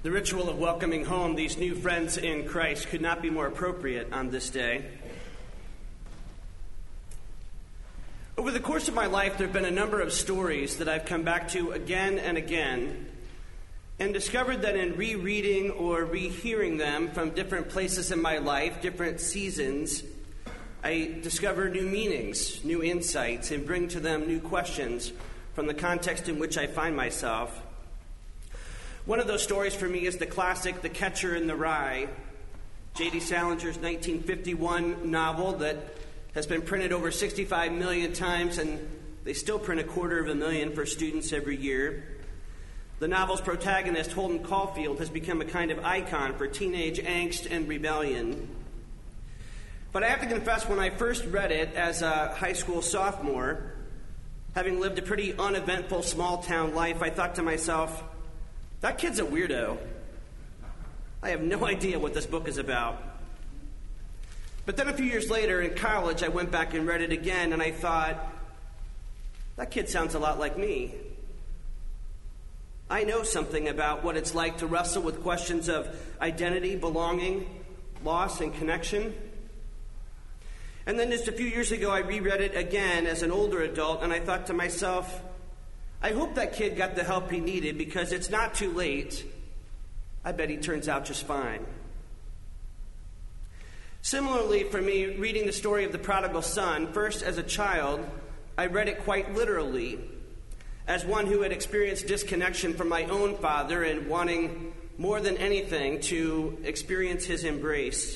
The ritual of welcoming home these new friends in Christ could not be more appropriate on this day. Over the course of my life, there have been a number of stories that I've come back to again and again and discovered that in rereading or rehearing them from different places in my life, different seasons, I discover new meanings, new insights, and bring to them new questions from the context in which I find myself. One of those stories for me is the classic The Catcher in the Rye, J.D. Salinger's 1951 novel that has been printed over 65 million times, and they still print 250,000 for students every year. The novel's protagonist, Holden Caulfield, has become a kind of icon for teenage angst and rebellion. But I have to confess, when I first read it as a high school sophomore, having lived a pretty uneventful small-town life, I thought to myself, that kid's a weirdo. I have no idea what this book is about. But then a few years later in college, I went back and read it again, and I thought, that kid sounds a lot like me. I know something about what it's like to wrestle with questions of identity, belonging, loss, and connection. And then just a few years ago, I reread it again as an older adult, and I thought to myself, I hope that kid got the help he needed, because it's not too late. I bet he turns out just fine. Similarly, for me, reading the story of the prodigal son, first as a child, I read it quite literally, as one who had experienced disconnection from my own father and wanting more than anything to experience his embrace.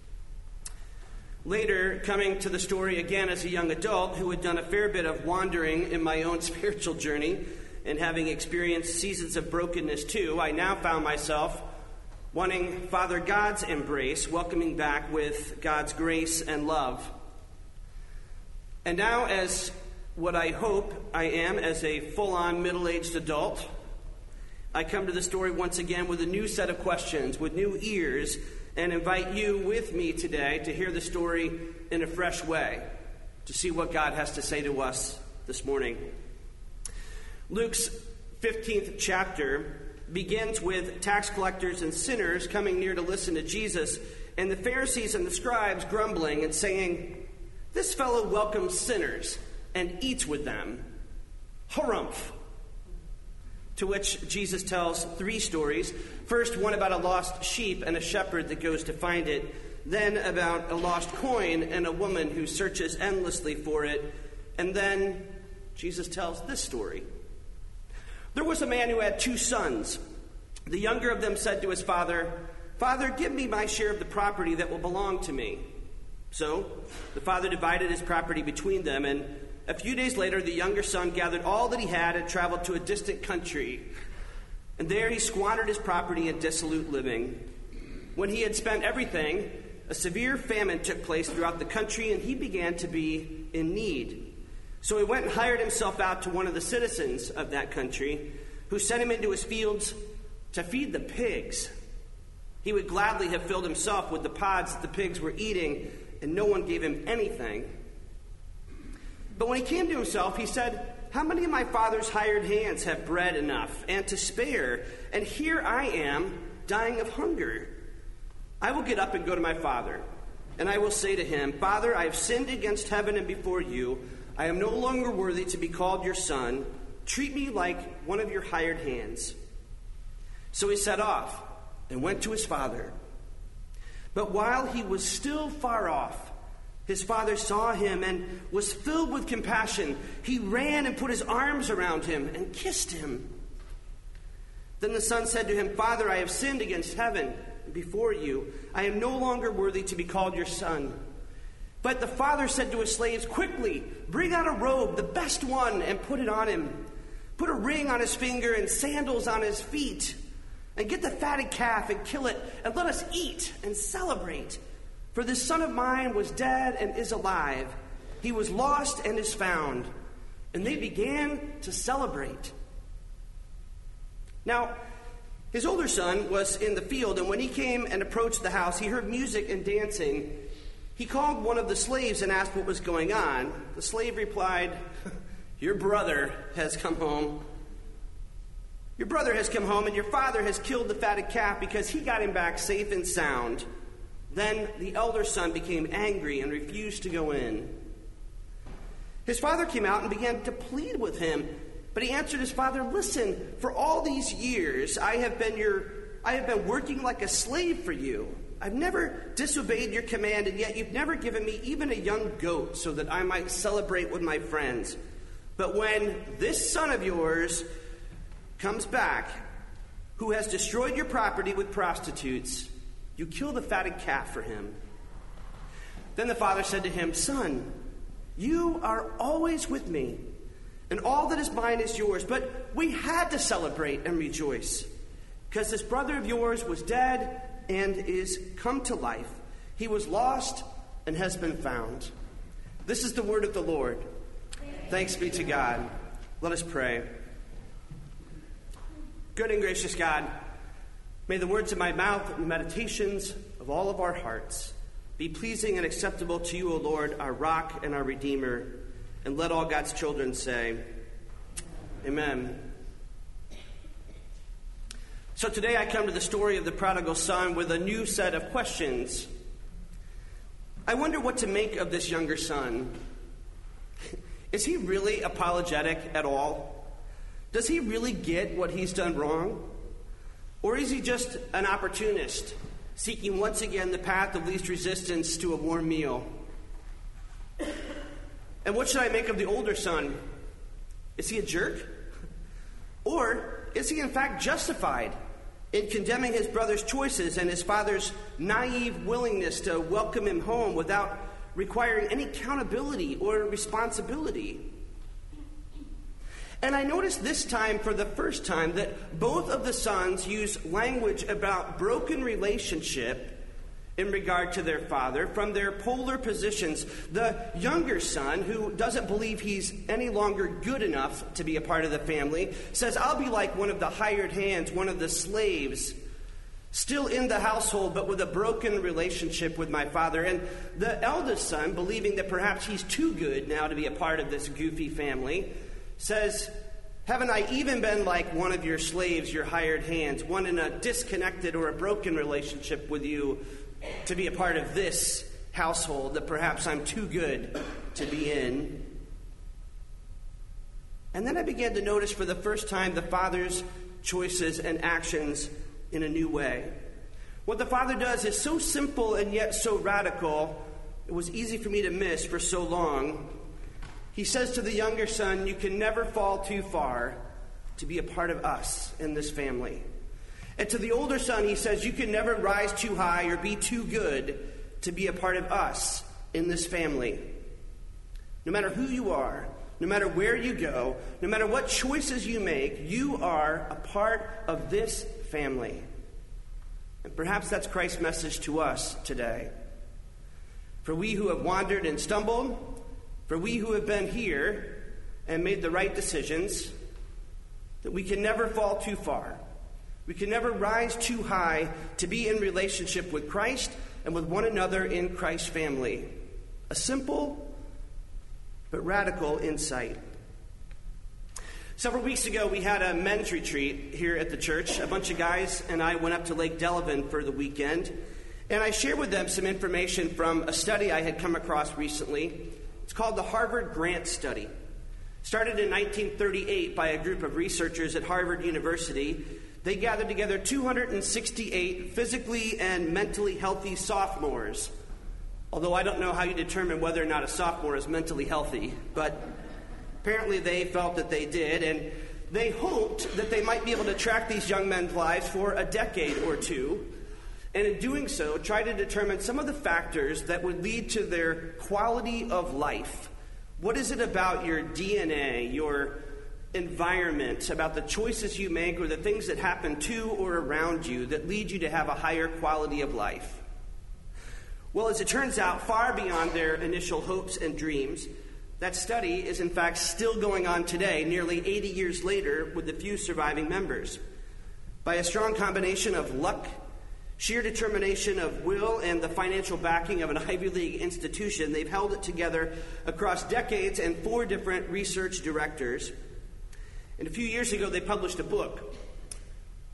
Later, coming to the story again as a young adult who had done a fair bit of wandering in my own spiritual journey and having experienced seasons of brokenness too, I now found myself wanting Father God's embrace, welcoming back with God's grace and love. And now, as what I hope I am as a full-on middle-aged adult, I come to the story once again with a new set of questions, with new ears, and invite you with me today to hear the story in a fresh way, to see what God has to say to us this morning. Luke's 15th chapter begins with tax collectors and sinners coming near to listen to Jesus, and the Pharisees and the scribes grumbling and saying, "This fellow welcomes sinners and eats with them. Harumph." To which Jesus tells three stories. First, one about a lost sheep and a shepherd that goes to find it. Then about a lost coin and a woman who searches endlessly for it. And then Jesus tells this story. There was a man who had 2 sons. The younger of them said to his father, "Father, give me my share of the property that will belong to me." So the father divided his property between them, and a few days later, the younger son gathered all that he had and traveled to a distant country. And there he squandered his property in dissolute living. When he had spent everything, a severe famine took place throughout the country, and he began to be in need. So he went and hired himself out to one of the citizens of that country, who sent him into his fields to feed the pigs. He would gladly have filled himself with the pods that the pigs were eating, and no one gave him anything. But when he came to himself, he said, "How many of my father's hired hands have bread enough and to spare? And here I am, dying of hunger. I will get up and go to my father, and I will say to him, 'Father, I have sinned against heaven and before you. I am no longer worthy to be called your son. Treat me like one of your hired hands.' So he set off and went to his father. But while he was still far off, his father saw him and was filled with compassion. He ran and put his arms around him and kissed him. Then the son said to him, 'Father, I have sinned against heaven and before you. I am no longer worthy to be called your son.' But the father said to his slaves, 'Quickly, bring out a robe, the best one, and put it on him. Put a ring on his finger and sandals on his feet. And get the fatted calf and kill it, and let us eat and celebrate. For this son of mine was dead and is alive. He was lost and is found.' And they began to celebrate. Now, his older son was in the field, and when he came and approached the house, he heard music and dancing. He called one of the slaves and asked what was going on. The slave replied, 'Your brother has come home, Your brother has come home, and your father has killed the fatted calf because he got him back safe and sound. Then the elder son became angry and refused to go in. His father came out and began to plead with him, but he answered his father, "Listen, for all these years I have been working like a slave for you. I've never disobeyed your command, and yet you've never given me even a young goat so that I might celebrate with my friends. But when this son of yours comes back, who has destroyed your property with prostitutes, you kill the fatted calf for him." Then the father said to him, "Son, you are always with me, and all that is mine is yours. But we had to celebrate and rejoice, because this brother of yours was dead and is come to life. He was lost and has been found." This is the word of the Lord. Thanks be to God. Let us pray. Good and gracious God, may the words of my mouth and the meditations of all of our hearts be pleasing and acceptable to you, O Lord, our rock and our Redeemer. And let all God's children say, Amen. So today I come to the story of the prodigal son with a new set of questions. I wonder what to make of this younger son. Is he really apologetic at all? Does he really get what he's done wrong? Or is he just an opportunist, seeking once again the path of least resistance to a warm meal? And what should I make of the older son? Is he a jerk? Or is he in fact justified in condemning his brother's choices and his father's naive willingness to welcome him home without requiring any accountability or responsibility? And I noticed this time, for the first time, that both of the sons use language about broken relationship in regard to their father from their polar positions. The younger son, who doesn't believe he's any longer good enough to be a part of the family, says, "I'll be like one of the hired hands, one of the slaves, still in the household, but with a broken relationship with my father." And the eldest son, believing that perhaps he's too good now to be a part of this goofy family, says, "Haven't I even been like one of your slaves, your hired hands, one in a disconnected or a broken relationship with you to be a part of this household that perhaps I'm too good to be in?" And then I began to notice for the first time the father's choices and actions in a new way. What the father does is so simple and yet so radical, it was easy for me to miss for so long. He says to the younger son, "You can never fall too far to be a part of us in this family." And to the older son, he says, "You can never rise too high or be too good to be a part of us in this family. No matter who you are, no matter where you go, no matter what choices you make, you are a part of this family." And perhaps that's Christ's message to us today. For we who have wandered and stumbled, for we who have been here and made the right decisions, that we can never fall too far. We can never rise too high to be in relationship with Christ and with one another in Christ's family. A simple but radical insight. Several weeks ago, we had a men's retreat here at the church. A bunch of guys and I went up to Lake Delavan for the weekend, and I shared with them some information from a study I had come across recently. It's called the Harvard Grant Study. Started in 1938 by a group of researchers at Harvard University. They gathered together 268 physically and mentally healthy sophomores. Although I don't know how you determine whether or not a sophomore is mentally healthy, but apparently they felt that they did, and they hoped that they might be able to track these young men's lives for a decade or two, and in doing so, try to determine some of the factors that would lead to their quality of life. What is it about your DNA, your environment, about the choices you make or the things that happen to or around you that lead you to have a higher quality of life? Well, as it turns out, far beyond their initial hopes and dreams, that study is in fact still going on today, nearly 80 years later, with the few surviving members. By a strong combination of luck, sheer determination of will, and the financial backing of an Ivy League institution, they've held it together across decades and 4 different research directors. And a few years ago, they published a book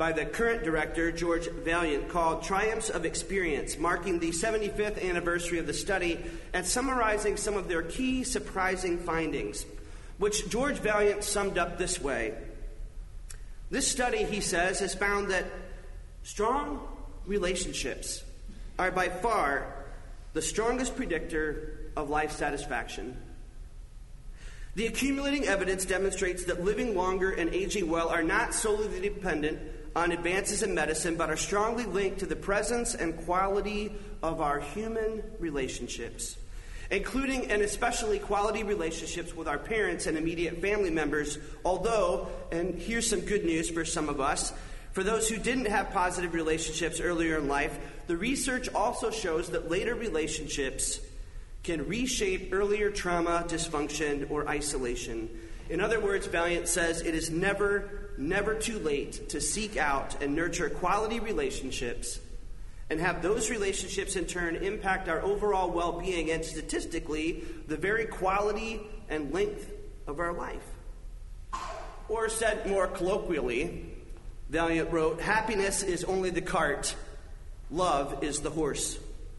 by the current director, George Vaillant, called Triumphs of Experience, marking the 75th anniversary of the study and summarizing some of their key surprising findings, which George Vaillant summed up this way. This study, he says, has found that strong relationships are by far the strongest predictor of life satisfaction. The accumulating evidence demonstrates that living longer and aging well are not solely dependent on advances in medicine, but are strongly linked to the presence and quality of our human relationships, including and especially quality relationships with our parents and immediate family members. Although, and here's some good news for some of us, for those who didn't have positive relationships earlier in life, the research also shows that later relationships can reshape earlier trauma, dysfunction, or isolation. In other words, Vaillant says it is never too late to seek out and nurture quality relationships and have those relationships in turn impact our overall well-being and statistically the very quality and length of our life. Or said more colloquially, Vaillant wrote, happiness is only the cart, love is the horse.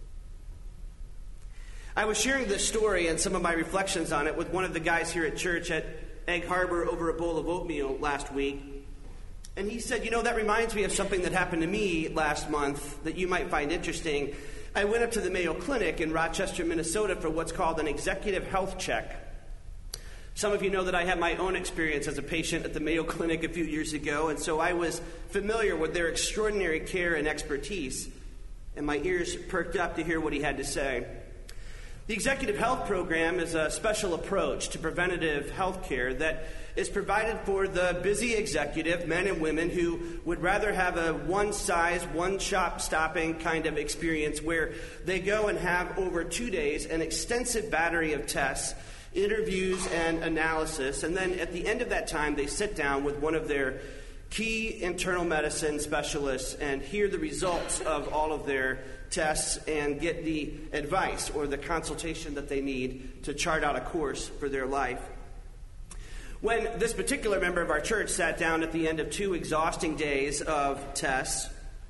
I was sharing this story and some of my reflections on it with one of the guys here at church at Egg Harbor over a bowl of oatmeal last week. And he said, that reminds me of something that happened to me last month that you might find interesting. I went up to the Mayo Clinic in Rochester, Minnesota for what's called an executive health check. Some of you know that I had my own experience as a patient at the Mayo Clinic a few years ago, and so I was familiar with their extraordinary care and expertise, and my ears perked up to hear what he had to say. The Executive Health Program is a special approach to preventative health care that is provided for the busy executive, men and women, who would rather have a one-size, one-shop-stopping kind of experience where they go and have over 2 days an extensive battery of tests, interviews, and analysis, and then at the end of that time they sit down with one of their key internal medicine specialists and hear the results of all of their tests and get the advice or the consultation that they need to chart out a course for their life. When this particular member of our church sat down at the end of 2 exhausting days of tests,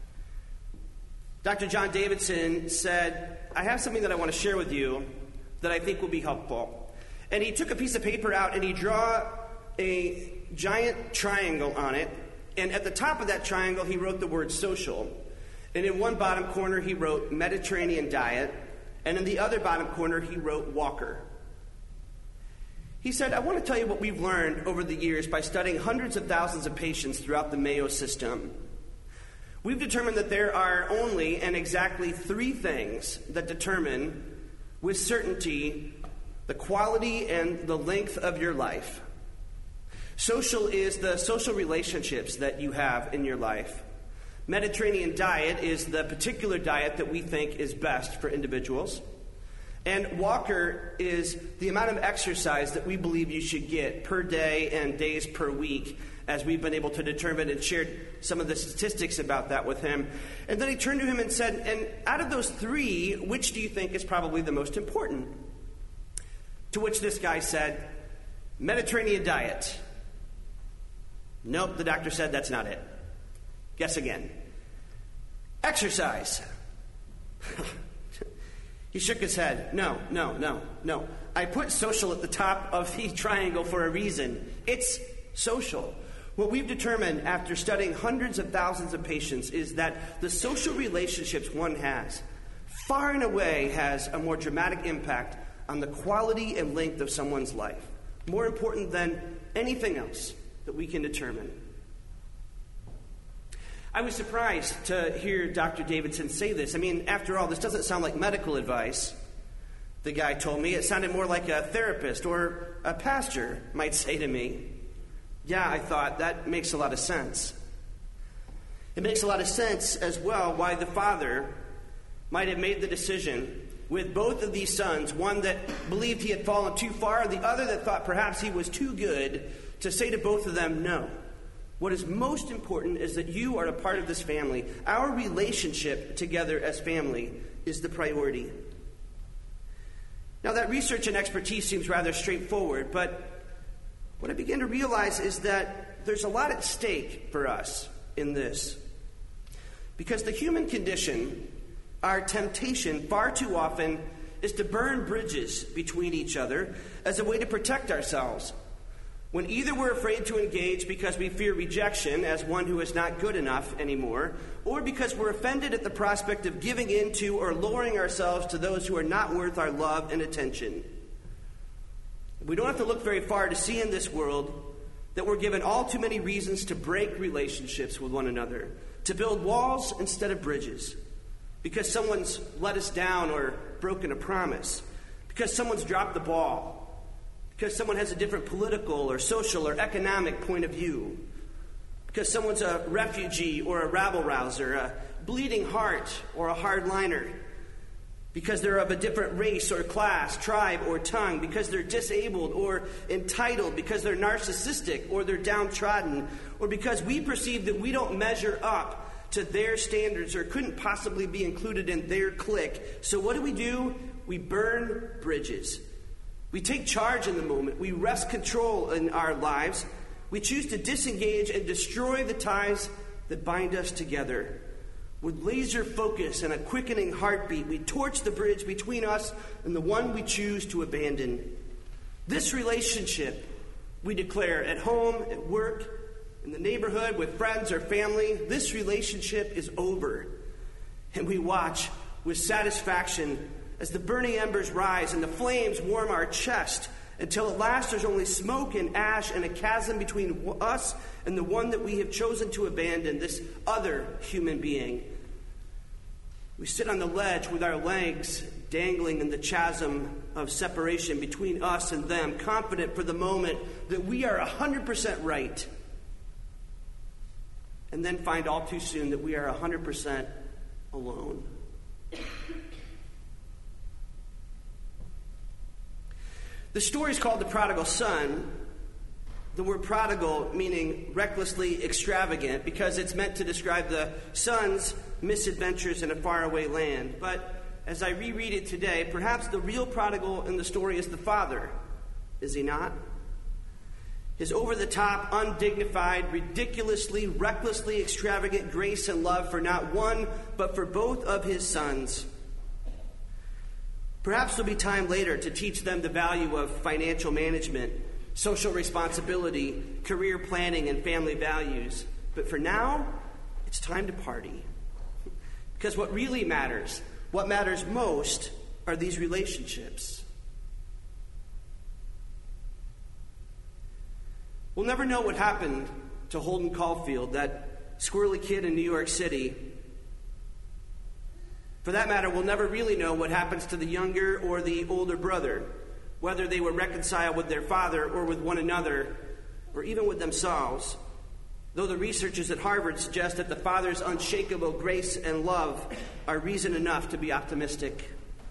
Dr. John Davidson said, I have something that I want to share with you that I think will be helpful. And he took a piece of paper out and he drew a giant triangle on it. And at the top of that triangle, he wrote the word social. And in one bottom corner, he wrote Mediterranean diet. And in the other bottom corner, he wrote Walker. He said, I want to tell you what we've learned over the years by studying hundreds of thousands of patients throughout the Mayo system. We've determined that there are only and exactly 3 things that determine with certainty the quality and the length of your life. Social is the social relationships that you have in your life. Mediterranean diet is the particular diet that we think is best for individuals. And Walker is the amount of exercise that we believe you should get per day and days per week, as we've been able to determine, and shared some of the statistics about that with him. And then he turned to him and said, and out of those 3, which do you think is probably the most important? To which this guy said, Mediterranean diet. Nope, the doctor said that's not it. Guess again. Exercise. He shook his head. No. I put social at the top of the triangle for a reason. It's social. What we've determined after studying hundreds of thousands of patients is that the social relationships one has far and away has a more dramatic impact on the quality and length of someone's life. More important than anything else that we can determine. I was surprised to hear Dr. Davidson say this. I mean, after all, this doesn't sound like medical advice, the guy told me. It sounded more like a therapist or a pastor might say to me. Yeah, I thought, that makes a lot of sense. It makes a lot of sense as well why the father might have made the decision with both of these sons, one that believed he had fallen too far, and the other that thought perhaps he was too good, to say to both of them, no. What is most important is that you are a part of this family. Our relationship together as family is the priority. Now, that research and expertise seems rather straightforward, but what I began to realize is that there's a lot at stake for us in this. Because the human condition, our temptation far too often, is to burn bridges between each other as a way to protect ourselves. When either we're afraid to engage because we fear rejection as one who is not good enough anymore, or because we're offended at the prospect of giving in to or lowering ourselves to those who are not worth our love and attention. We don't have to look very far to see in this world that we're given all too many reasons to break relationships with one another, to build walls instead of bridges, because someone's let us down or broken a promise, because someone's dropped the ball, because someone has a different political or social or economic point of view, because someone's a refugee or a rabble-rouser, a bleeding heart or a hardliner, because they're of a different race or class, tribe or tongue, because they're disabled or entitled, because they're narcissistic or they're downtrodden, or because we perceive that we don't measure up to their standards or couldn't possibly be included in their clique. So what do? We burn bridges. We take charge in the moment. We wrest control in our lives. We choose to disengage and destroy the ties that bind us together. With laser focus and a quickening heartbeat, we torch the bridge between us and the one we choose to abandon. This relationship, we declare at home, at work, in the neighborhood, with friends or family, this relationship is over. And we watch with satisfaction as the burning embers rise and the flames warm our chest, until at last there's only smoke and ash and a chasm between us and the one that we have chosen to abandon, this other human being. We sit on the ledge with our legs dangling in the chasm of separation between us and them, confident for the moment that we are 100% right, and then find all too soon that we are 100% alone. The story is called The Prodigal Son. The word prodigal meaning recklessly extravagant, because it's meant to describe the son's misadventures in a faraway land. But as I reread it today, perhaps the real prodigal in the story is the father. Is he not? His over-the-top, undignified, ridiculously, recklessly extravagant grace and love for not one, but for both of his sons. Perhaps there'll be time later to teach them the value of financial management, social responsibility, career planning, and family values. But for now, it's time to party. Because what really matters, what matters most, are these relationships. We'll never know what happened to Holden Caulfield, that squirrely kid in New York City. For that matter, we'll never really know what happens to the younger or the older brother, whether they were reconciled with their father or with one another, or even with themselves, though the researchers at Harvard suggest that the father's unshakable grace and love are reason enough to be optimistic.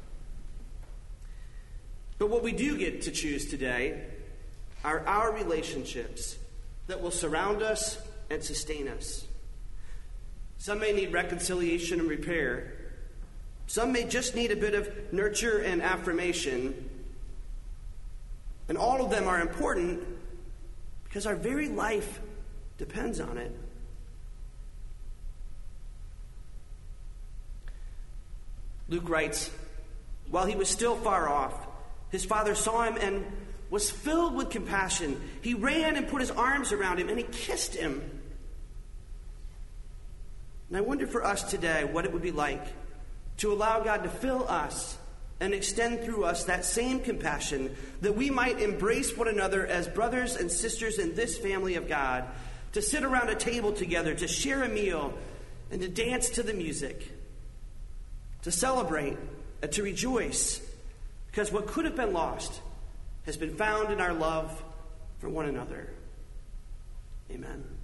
But what we do get to choose today are our relationships that will surround us and sustain us. Some may need reconciliation and repair. Some may just need a bit of nurture and affirmation. And all of them are important because our very life depends on it. Luke writes, while he was still far off, his father saw him and was filled with compassion. He ran and put his arms around him and he kissed him. And I wonder for us today what it would be like to allow God to fill us and extend through us that same compassion, that we might embrace one another as brothers and sisters in this family of God, to sit around a table together, to share a meal, and to dance to the music, to celebrate and to rejoice, because what could have been lost has been found in our love for one another. Amen.